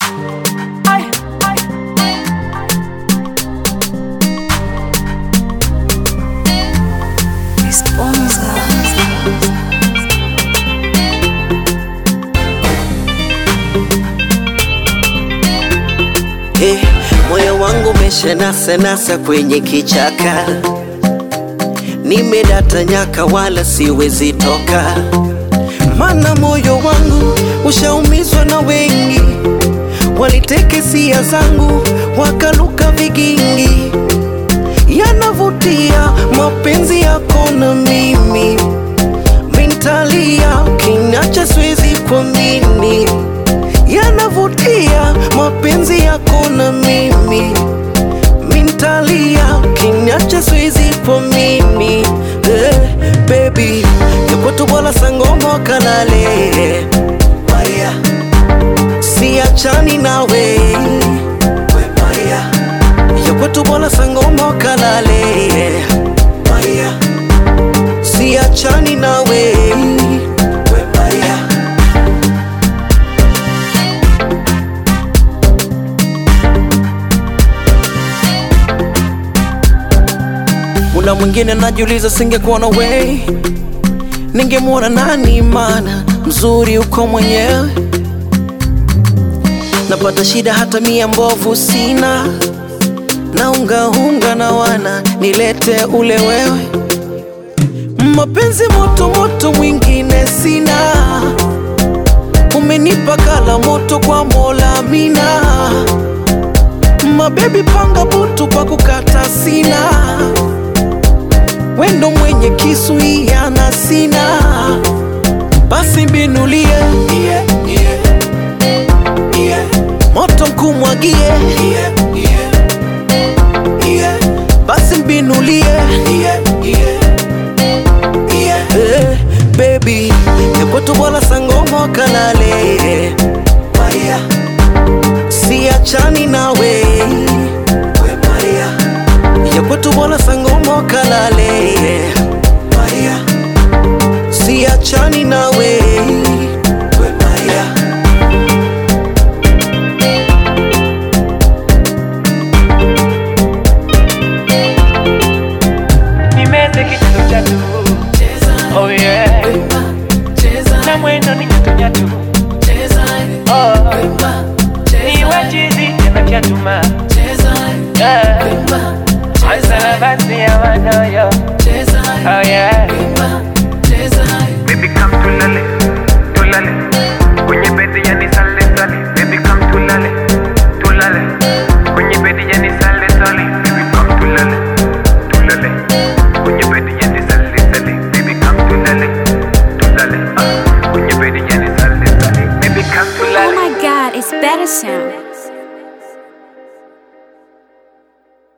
Moyo wangu umeshanasa kwenye kichaka, nimedata nyaka wala siwezi toka, mana moyo wangu ushaumizwa na wengi, waliteke hisia zangu wakaluka vigingi. Yanavutia mapenzi yako na mimi, mintalia ukiniacha siwezi kuamini. Yanavutia mapenzi yako na mimi, mintalia ukiniacha siwezi kuamini. Baby, yakwetu wala sangoma kalale, Maria, siachani nawe, Maria, yakwetu wala sangoma kalale, Maria, siachani nawe, Maria. Muda mwingine najiuliza singekuwa na wewe ningemwona nani, mana mzuri uko mwenyewe. Napata shida hata mia mbovu sina, na unga na wana nilete ule wewe. Mapenzi moto moto mwingine sina, umenipa kala moto kwa Mola mina. Mabebi panga butu kwa kukata sina, wendo mwenye kisu yana sina. Basi binulie, moto mkumwagie, basi binulie, baby, yakwetu wala sangoma kalale, Maria, siachani nawe, Maria, yakwetu wala sangoma kalale, Maria, siachani nawe, Maria. Nimezeki chatu, oh yeah, na mwendo ni nyatu, oh, ni wachizi tena chatuma, asala basi ya wanoyo, oh yeah. Baby come tulale, kwenye bedi yani sale, baby come tulale, kwenye bedi yani sale, baby come tulale, kwenye bedi yani sale, baby come tulale, kwenye bedi yani sale, baby come tulale. Oh my God, it's better sound.